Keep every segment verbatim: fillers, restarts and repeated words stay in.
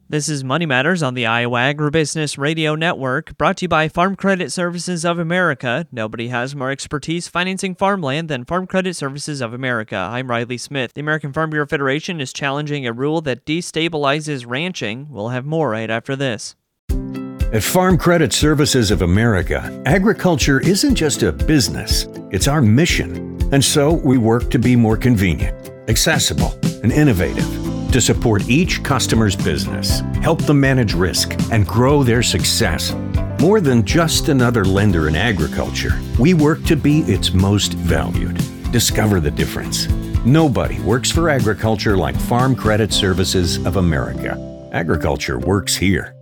This is Money Matters on the Iowa Agribusiness Radio Network, brought to you by Farm Credit Services of America. Nobody has more expertise financing farmland than Farm Credit Services of America. I'm Riley Smith. The American Farm Bureau Federation is challenging a rule that destabilizes ranching. We'll have more right after this. At Farm Credit Services of America, agriculture isn't just a business, it's our mission. And so we work to be more convenient, accessible, and innovative to support each customer's business, help them manage risk, and grow their success. More than just another lender in agriculture, we work to be its most valued. Discover the difference. Nobody works for agriculture like Farm Credit Services of America. Agriculture works here.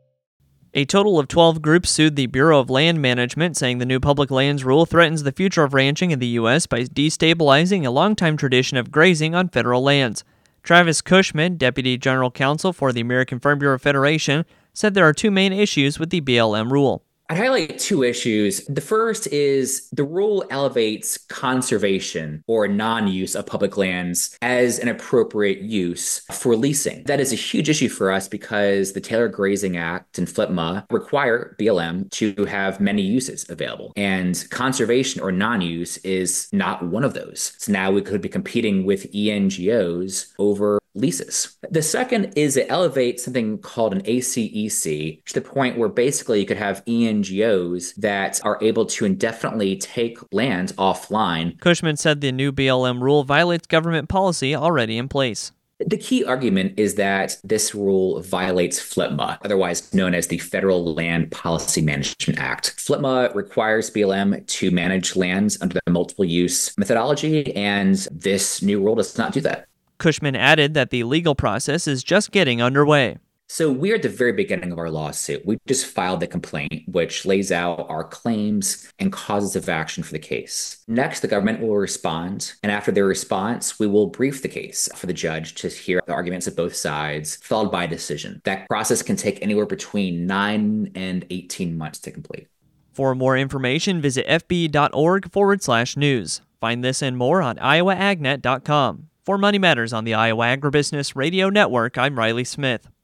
A total of twelve groups sued the Bureau of Land Management, saying the new public lands rule threatens the future of ranching in the U S by destabilizing a longtime tradition of grazing on federal lands. Travis Cushman, Deputy General Counsel for the American Farm Bureau Federation, said there are two main issues with the B L M rule. I'd highlight two issues. The first is the rule elevates conservation or non-use of public lands as an appropriate use for leasing. That is a huge issue for us because the Taylor Grazing Act and FLTMA require B L M to have many uses available. And conservation or non-use is not one of those. So now we could be competing with E N G Os over leases. The second is it elevates something called an A C E C to the point where basically you could have E N G Os that are able to indefinitely take land offline. Cushman said the new B L M rule violates government policy already in place. The key argument is that this rule violates FLTMA, otherwise known as the Federal Land Policy Management Act. FLTMA requires B L M to manage lands under the multiple use methodology, and this new rule does not do that. Cushman added that the legal process is just getting underway. So we're at the very beginning of our lawsuit. We just filed the complaint, which lays out our claims and causes of action for the case. Next, the government will respond. And after their response, we will brief the case for the judge to hear the arguments of both sides, followed by a decision. That process can take anywhere between nine and eighteen months to complete. For more information, visit fb.org forward slash news. Find this and more on iowa ag net dot com. For Money Matters on the Iowa Agribusiness Radio Network, I'm Riley Smith.